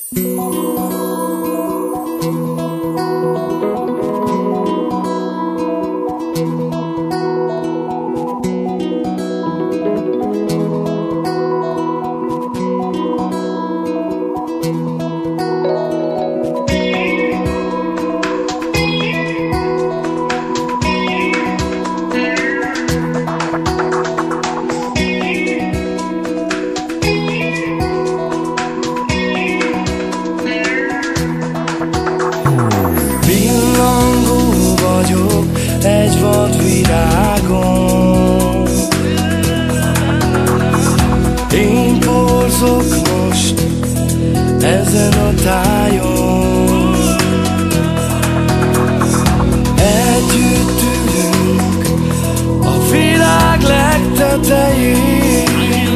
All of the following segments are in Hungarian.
Egy vadvirágon én porzok most ezen a tájon. Együtt ülünk a világ legtetején,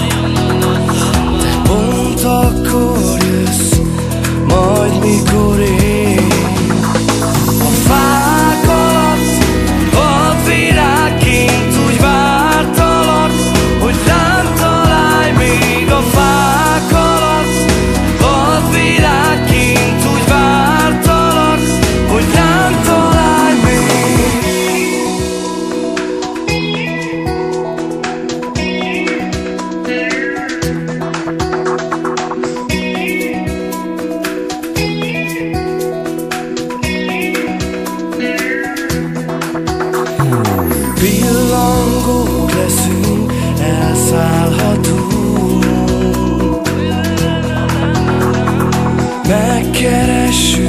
de pont akkor jössz, majd mikor én a fák alatt vadvirágként úgy vártalak, hogy rám találj még a fák alatt. Vadvirágként úgy vártalak, hogy rám találj még. Pillangók leszünk, elszállhatunk, megkeressük